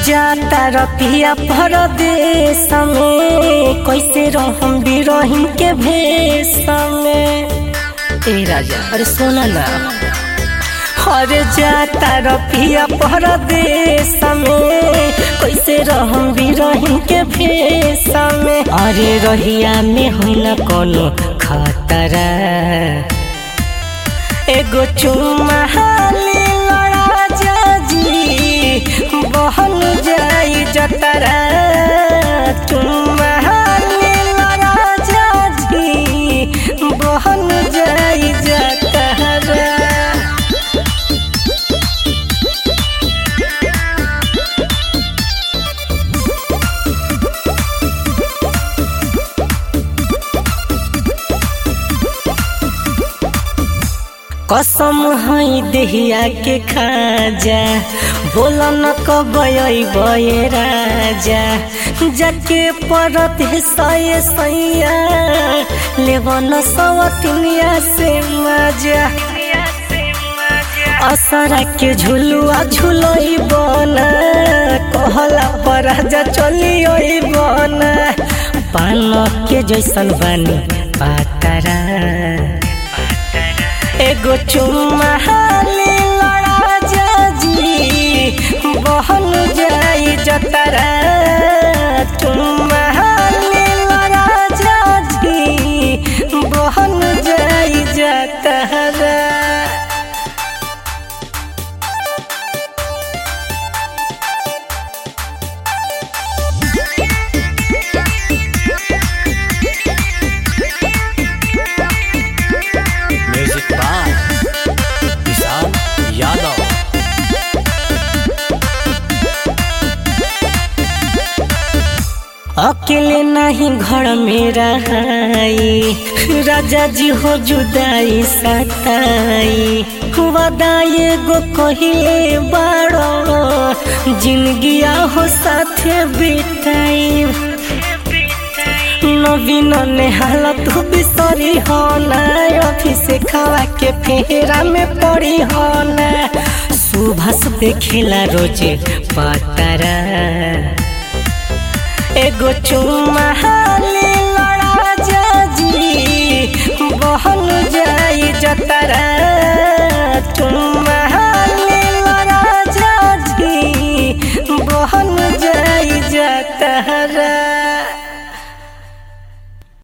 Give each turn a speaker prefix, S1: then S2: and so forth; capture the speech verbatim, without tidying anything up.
S1: जाता रपिया परदेश में कैसे रहम बिरहिम के भेष में। ए राजा अरे सोना ना अरे जाता रपिया परदेश में कैसे रहम बिरहिम के भेष में। अरे रहिया में हो न कोनो खतरा एगो चुम्मा हाली लड़ा जाजी बहन जाई जतरा। चुम्मा हाली लड़ा जाजी बहन जाई जतरा। कसम है देहिया के खाजा बोला न कबई बये राजा। जाके परत सये सैया लेवन सवतिनिया से मजा। असरा के झुलुआ झुलई बना कहला पर राजा चली बना। पान के जैसन बानी पातरा एगो चुम्मा हाली लड़ा जाजी बहन जाई जतरा। चुम्मा हाली लड़ा जाजी बहन जाई जतरा। अकेले नहीं घर में रहाई राजा जी हो जुदाई सताई। वदाए गो कहिले बाड़ो जिंदगिया हो साथे बिताई। नवीन ने हालत बिसरी हो ना ऑफिस खावा के फेरा में पड़ी हो ना। सुबह देखेला रोजे पतरा एगो चुम्मा हाली